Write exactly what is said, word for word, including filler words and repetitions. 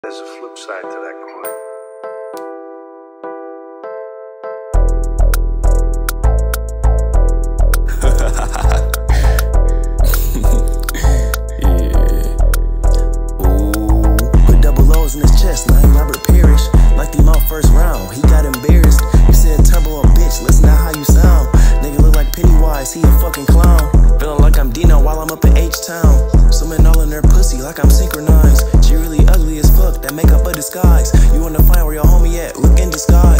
There's a flip side to that coin. Yeah. Ooh. Put double O's in his chest, now he Robert Parrish. Like him out first round, he got embarrassed. You said turbo a bitch, listen to how you sound. Nigga look like Pennywise, he a fucking clown. Feeling like I'm Dino while I'm up in H-Town. Swimming all in her pussy like I'm synchronized. She really ugly as fuck, that makeup a disguise. You wanna find where your homie at, look in disguise.